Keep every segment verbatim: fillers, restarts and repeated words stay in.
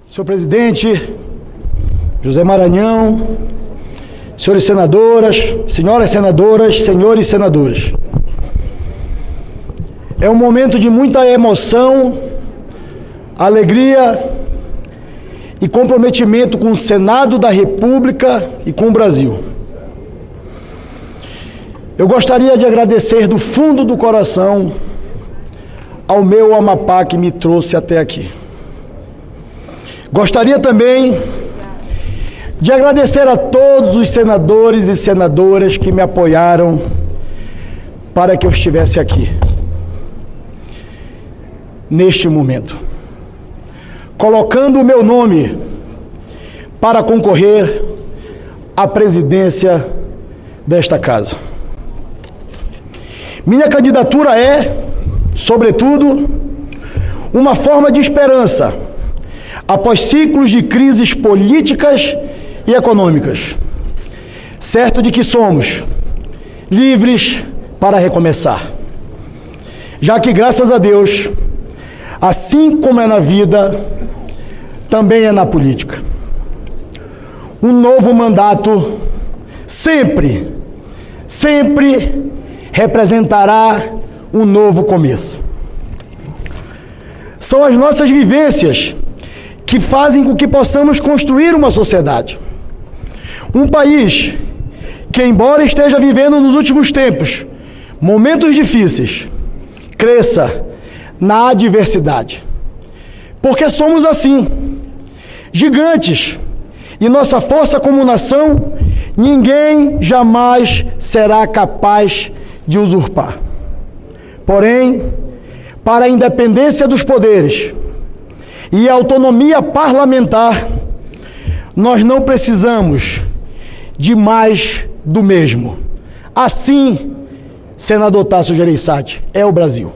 Senhor presidente, José Maranhão, senhores senadoras, senhoras senadoras, senhores senadores. É um momento de muita emoção, alegria e comprometimento com o Senado da República e com o Brasil. Eu gostaria de agradecer do fundo do coração ao meu Amapá que me trouxe até aqui. Gostaria também de agradecer a todos os senadores e senadoras que me apoiaram para que eu estivesse aqui, neste momento, colocando o meu nome para concorrer à presidência desta casa. Minha candidatura é, sobretudo, uma forma de esperança após ciclos de crises políticas e econômicas, certo de que somos livres para recomeçar, já que, graças a Deus, assim como é na vida, também é na política. Um novo mandato sempre, sempre representará um novo começo. São as nossas vivências que fazem com que possamos construir uma sociedade. Um país que, embora esteja vivendo nos últimos tempos momentos difíceis, cresça na adversidade. Porque somos assim, gigantes, e nossa força como nação, ninguém jamais será capaz de usurpar. Porém, para a independência dos poderes e a autonomia parlamentar, nós não precisamos de mais do mesmo. Assim, senador Tasso Gereissati, é o Brasil.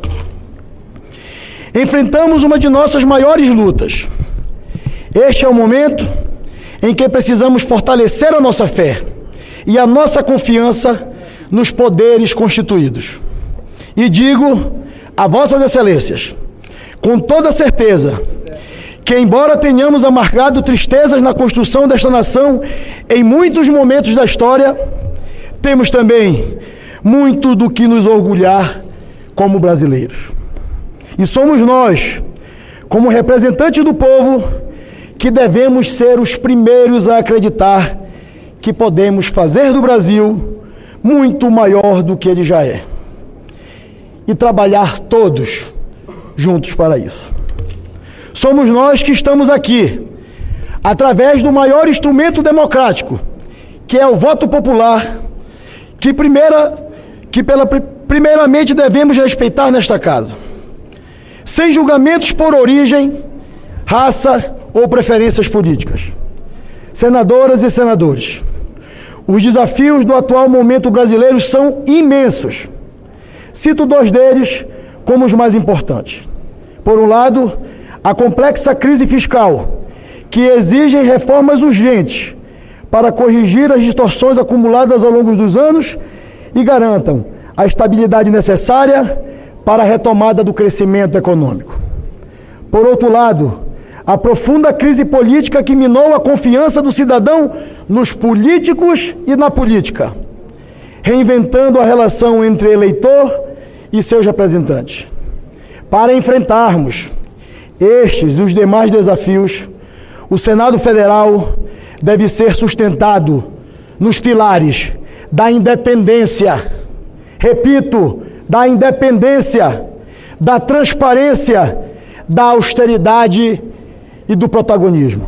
Enfrentamos uma de nossas maiores lutas. Este é o momento em que precisamos fortalecer a nossa fé e a nossa confiança nos poderes constituídos. E digo a vossas excelências, com toda certeza, que embora tenhamos amargado tristezas na construção desta nação em muitos momentos da história, temos também muito do que nos orgulhar como brasileiros. E somos nós, como representantes do povo, que devemos ser os primeiros a acreditar que podemos fazer do Brasil muito maior do que ele já é. E trabalhar todos juntos para isso. Somos nós que estamos aqui, através do maior instrumento democrático, que é o voto popular, que, primeira, que pela, primeiramente devemos respeitar nesta casa, sem julgamentos por origem, raça ou preferências políticas. Senadoras e senadores, os desafios do atual momento brasileiro são imensos. Cito dois deles como os mais importantes. Por um lado, a complexa crise fiscal, que exige reformas urgentes para corrigir as distorções acumuladas ao longo dos anos e garantam a estabilidade necessária para a retomada do crescimento econômico. Por outro lado, a profunda crise política que minou a confiança do cidadão nos políticos e na política, reinventando a relação entre eleitor e seus representantes. Para enfrentarmos estes e os demais desafios, o Senado Federal deve ser sustentado nos pilares da independência, repito, da independência, da transparência, da austeridade e do protagonismo.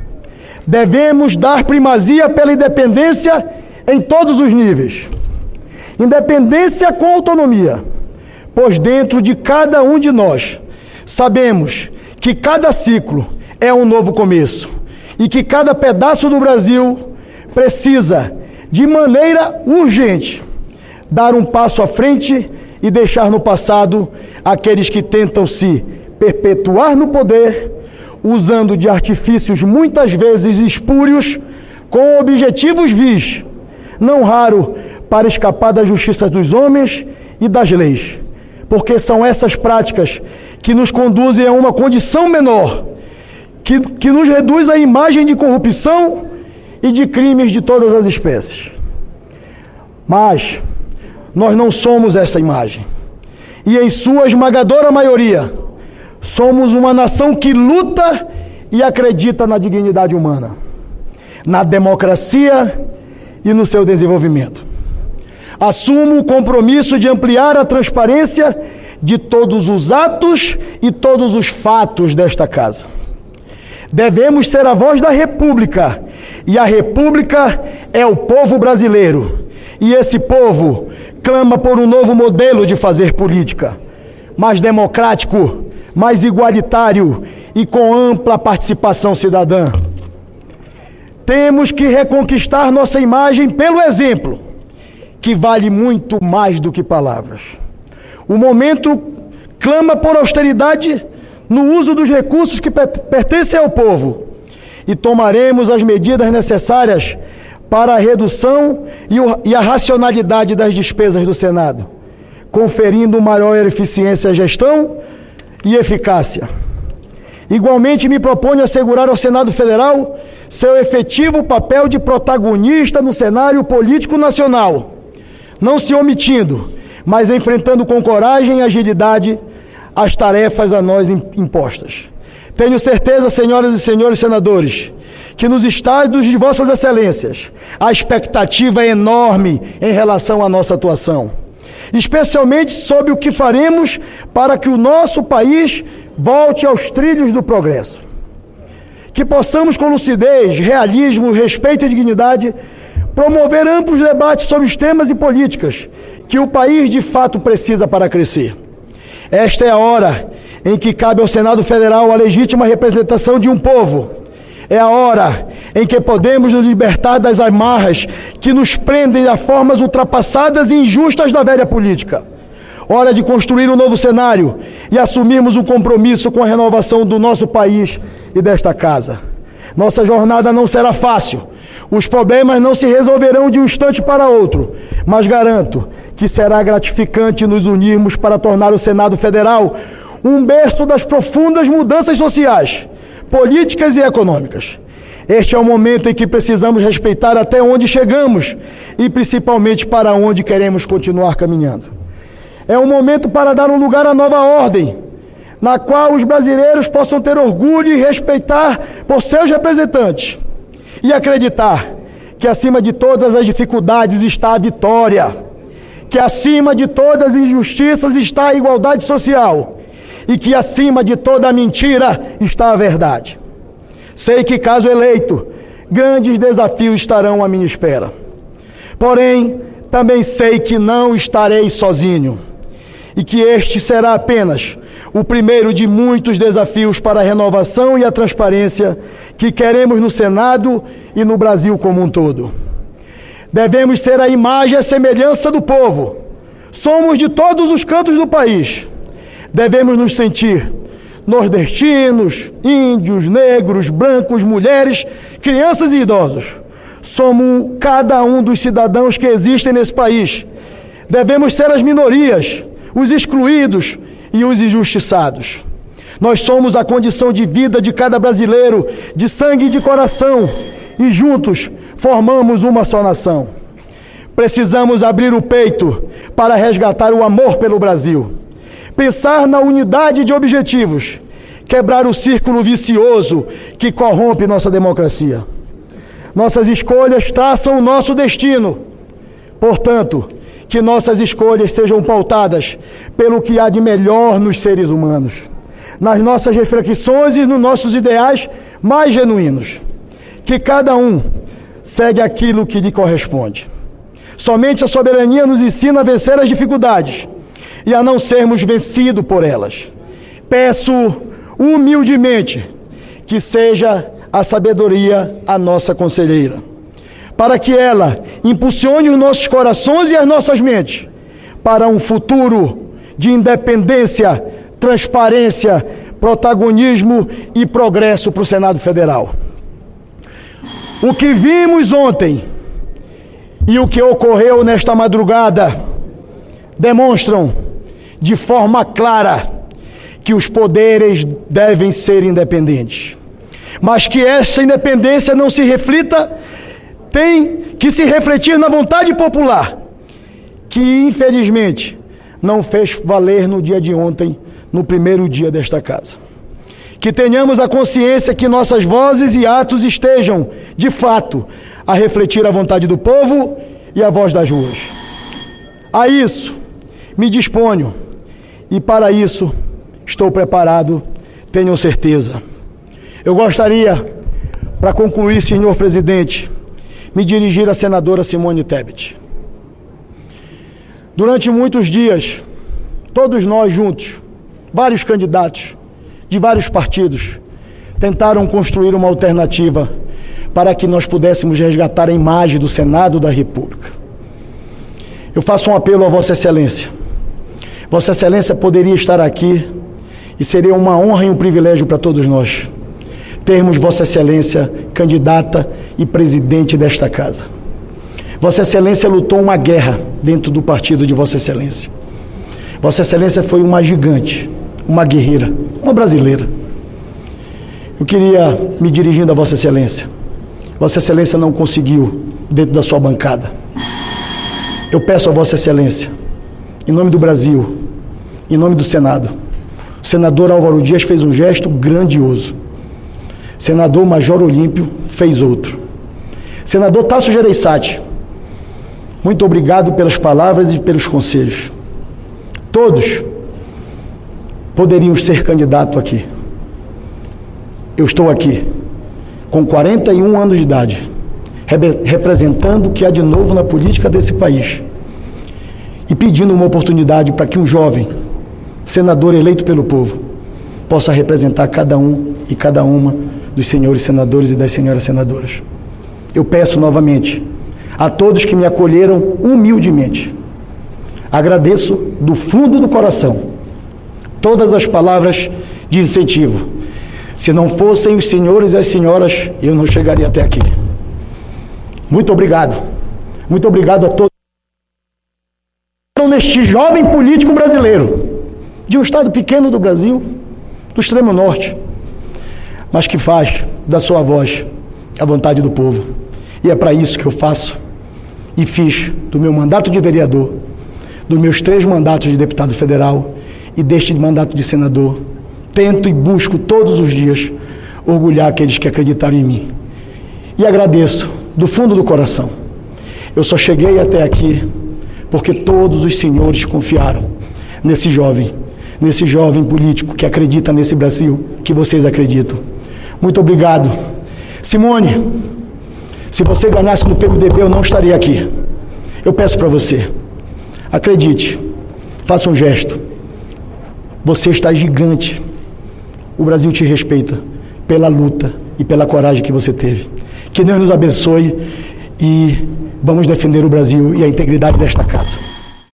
Devemos dar primazia pela independência em todos os níveis. Independência com autonomia, pois dentro de cada um de nós sabemos que cada ciclo é um novo começo e que cada pedaço do Brasil precisa, de maneira urgente, dar um passo à frente e deixar no passado aqueles que tentam se perpetuar no poder, usando de artifícios muitas vezes espúrios, com objetivos vis, não raro para escapar da justiça dos homens e das leis, porque são essas práticas que nos conduzem a uma condição menor, que, que nos reduz à imagem de corrupção e de crimes de todas as espécies. Mas nós não somos essa imagem. E em sua esmagadora maioria, somos uma nação que luta e acredita na dignidade humana, na democracia e no seu desenvolvimento. Assumo o compromisso de ampliar a transparência de todos os atos e todos os fatos desta casa. Devemos ser a voz da República, e a República é o povo brasileiro. E esse povo clama por um novo modelo de fazer política, mais democrático, mais igualitário e com ampla participação cidadã. Temos que reconquistar nossa imagem pelo exemplo, que vale muito mais do que palavras. O momento clama por austeridade no uso dos recursos que pertencem ao povo, e tomaremos as medidas necessárias para a redução e a racionalidade das despesas do Senado, conferindo maior eficiência à gestão e eficácia. Igualmente, me proponho assegurar ao Senado Federal seu efetivo papel de protagonista no cenário político nacional, não se omitindo, mas enfrentando com coragem e agilidade as tarefas a nós impostas. Tenho certeza, senhoras e senhores senadores, que nos estádios de vossas excelências a expectativa é enorme em relação à nossa atuação, especialmente sobre o que faremos para que o nosso país volte aos trilhos do progresso. Que possamos, com lucidez, realismo, respeito e dignidade, promover amplos debates sobre os temas e políticas que o país de fato precisa para crescer. Esta é a hora em que cabe ao Senado Federal a legítima representação de um povo. É a hora em que podemos nos libertar das amarras que nos prendem a formas ultrapassadas e injustas da velha política. Hora de construir um novo cenário e assumirmos um compromisso com a renovação do nosso país e desta casa. Nossa jornada não será fácil. Os problemas não se resolverão de um instante para outro, mas garanto que será gratificante nos unirmos para tornar o Senado Federal um berço das profundas mudanças sociais, políticas e econômicas. Este é o momento em que precisamos respeitar até onde chegamos e principalmente para onde queremos continuar caminhando. É um momento para dar um lugar à nova ordem, na qual os brasileiros possam ter orgulho e respeitar por seus representantes e acreditar que acima de todas as dificuldades está a vitória, que acima de todas as injustiças está a igualdade social e que acima de toda a mentira está a verdade. Sei que, caso eleito, grandes desafios estarão à minha espera. Porém, também sei que não estarei sozinho e que este será apenas o primeiro de muitos desafios para a renovação e a transparência que queremos no Senado e no Brasil como um todo. Devemos ser a imagem e a semelhança do povo. Somos de todos os cantos do país. Devemos nos sentir nordestinos, índios, negros, brancos, mulheres, crianças e idosos. Somos cada um dos cidadãos que existem nesse país. Devemos ser as minorias, os excluídos e os injustiçados. Nós somos a condição de vida de cada brasileiro, de sangue e de coração, e juntos formamos uma só nação. Precisamos abrir o peito para resgatar o amor pelo Brasil, pensar na unidade de objetivos, quebrar o círculo vicioso que corrompe nossa democracia. Nossas escolhas traçam o nosso destino. Portanto, que nossas escolhas sejam pautadas pelo que há de melhor nos seres humanos, nas nossas reflexões e nos nossos ideais mais genuínos. Que cada um segue aquilo que lhe corresponde. Somente a soberania nos ensina a vencer as dificuldades e a não sermos vencidos por elas. Peço humildemente que seja a sabedoria a nossa conselheira, para que ela impulsione os nossos corações e as nossas mentes para um futuro de independência, transparência, protagonismo e progresso para o Senado Federal. O que vimos ontem e o que ocorreu nesta madrugada demonstram de forma clara que os poderes devem ser independentes. mas que essa independência não se reflita, tem que se refletir na vontade popular, que infelizmente não fez valer no dia de ontem, no primeiro dia desta casa. Que tenhamos a consciência que nossas vozes e atos estejam, de fato, a refletir a vontade do povo e a voz das ruas. A isso me disponho e para isso estou preparado, tenham certeza. Eu gostaria, para concluir, senhor presidente, me dirigir à senadora Simone Tebet. Durante muitos dias, todos nós juntos, vários candidatos de vários partidos, tentaram construir uma alternativa para que nós pudéssemos resgatar a imagem do Senado da República. Eu faço um apelo a Vossa Excelência. Vossa Excelência poderia estar aqui e seria uma honra e um privilégio para todos nós termos Vossa Excelência candidata e presidente desta casa. Vossa Excelência lutou uma guerra dentro do partido de Vossa Excelência. Vossa Excelência foi uma gigante, uma guerreira, uma brasileira. Eu queria, me dirigindo a Vossa Excelência, Vossa Excelência não conseguiu dentro da sua bancada. Eu peço a Vossa Excelência, em nome do Brasil, em nome do Senado, o senador Álvaro Dias fez um gesto grandioso. Senador Major Olímpio fez outro. Senador Tasso Gereissati, muito obrigado pelas palavras e pelos conselhos. Todos poderiam ser candidato aqui. Eu estou aqui, com quarenta e um anos de idade, representando o que há de novo na política desse país e pedindo uma oportunidade para que um jovem senador eleito pelo povo possa representar cada um e cada uma dos senhores senadores e das senhoras senadoras. Eu peço novamente a todos que me acolheram humildemente, agradeço do fundo do coração todas as palavras de incentivo. Se não fossem os senhores e as senhoras, eu não chegaria até aqui. Muito obrigado. Muito obrigado a todos neste jovem político brasileiro, de um estado pequeno do Brasil, do extremo norte, mas que faz da sua voz a vontade do povo. E é para isso que eu faço e fiz do meu mandato de vereador, dos meus três mandatos de deputado federal e deste mandato de senador, tento e busco todos os dias orgulhar aqueles que acreditaram em mim. E agradeço do fundo do coração. Eu só cheguei até aqui porque todos os senhores confiaram nesse jovem, nesse jovem político que acredita nesse Brasil que vocês acreditam. Muito obrigado. Simone, se você ganhasse no P M D B, eu não estaria aqui. Eu peço para você, acredite, faça um gesto. Você está gigante. O Brasil te respeita pela luta e pela coragem que você teve. Que Deus nos abençoe e vamos defender o Brasil e a integridade desta casa.